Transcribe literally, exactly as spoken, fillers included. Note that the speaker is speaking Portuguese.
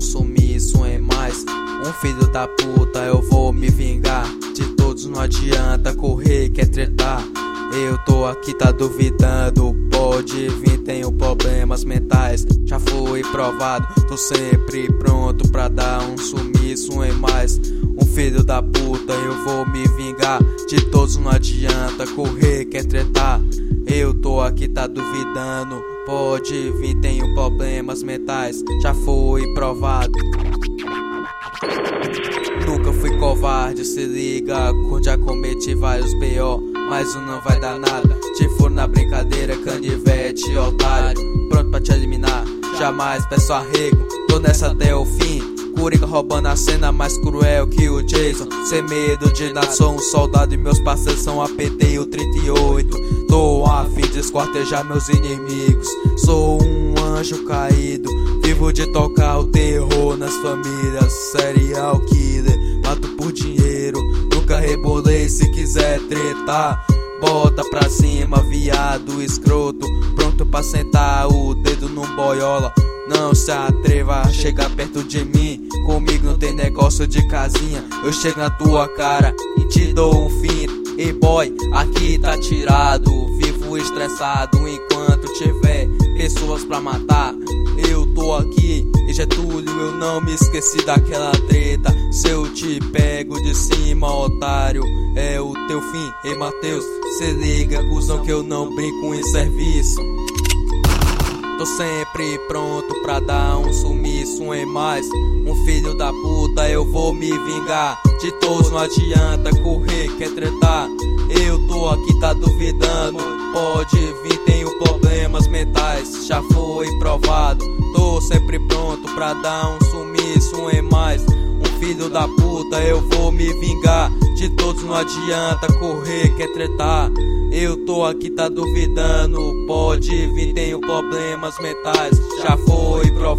sumiço em mais. Um filho da puta, eu vou me vingar. De todos não adianta correr, quer tretar. Eu tô aqui, tá duvidando, pode vir, tenho problemas mentais. Já foi provado, tô sempre pronto pra dar um sumiço em mais. Um filho da puta, eu vou me vingar. De todos não adianta correr, quer tretar. Eu tô aqui, tá duvidando, pode vir, tenho problemas mentais. Já foi provado. Nunca fui covarde, se liga, já cometi vários B O, mas um não vai dar nada. Te for na brincadeira, canivete, otário, pronto pra te eliminar, jamais peço arrego, tô nessa até o fim. Coringa roubando a cena, mais cruel que o Jason. Sem medo de nada, sou um soldado e meus parceiros são A P T e o trinta e oito. Tô a fim de esquartejar meus inimigos. Sou um anjo caído, vivo de tocar o terror nas famílias. Serial killer, mato por dinheiro, nunca rebolei. Se quiser tretar, bota pra cima, viado escroto, pronto pra sentar o dedo no boiola. Não se atreva a chegar perto de mim, comigo não tem negócio de casinha. Eu chego na tua cara e te dou um fim. E boy, aqui tá tirado, vivo estressado enquanto tiver pessoas pra matar. Eu tô aqui e Getúlio, eu não me esqueci daquela treta. Se eu te pego de cima, otário, é o teu fim. Ei Mateus, se liga, cuzão, que eu não brinco em serviço. Tô sempre pronto pra dar um sumiço em mais. Um filho da puta, eu vou me vingar. De todos não adianta correr, quer tretar. Eu tô aqui, tá duvidando, pode vir, tenho problemas mentais. Já foi provado, tô sempre pronto pra dar um sumiço em mais. Um filho da puta, eu vou me vingar. De todos não adianta correr, quer tretar. Eu tô aqui, tá duvidando, pode vir, tenho problemas mentais. Já foi provado.